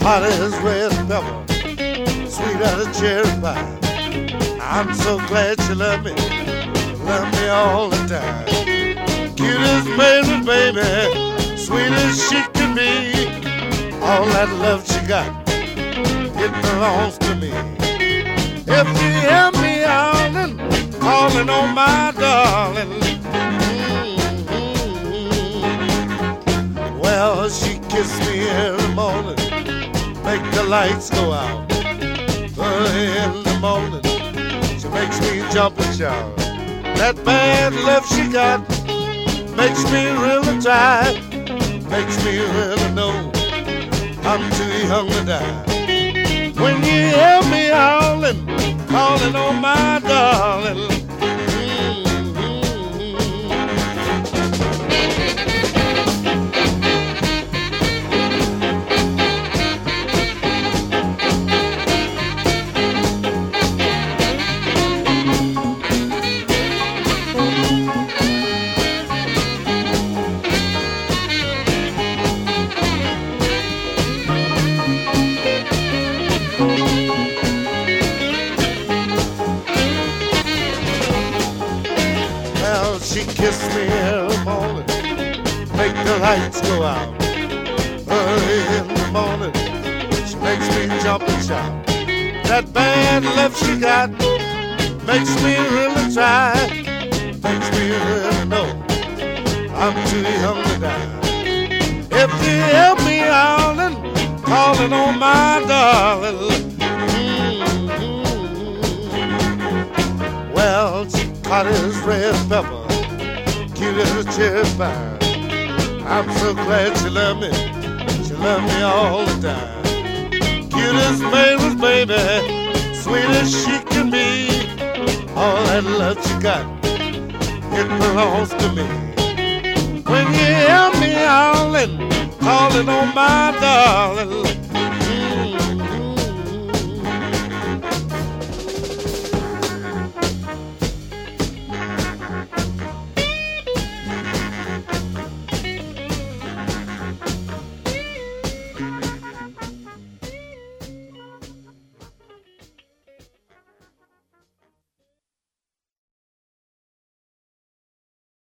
hot as red pepper, sweet as a cherry pie. I'm so glad you love me all the time. Cute as baby, baby, sweet as she can be. All that love she got, it belongs to me. If you hear me howling, calling on my darling, well, she kissed me every morning, make the lights go out. Early in the morning, she makes me jump and shout. That bad love she got makes me really tired, makes me really know I'm too young to die. When you hear me howling, calling on my darling, she kissed me every morning, make the lights go out. Early in the morning, she makes me jump and shout. That bad love she got makes me really tired, makes me really know I'm too young to die. If you hear me howling, calling on my darling, well, she hot as red pepper, cute as a cherry pie. I'm so glad she loved me all the time. Cute as baby, sweet as she can be. All that love she got, it belongs to me. When you hear me howling, calling on my darling,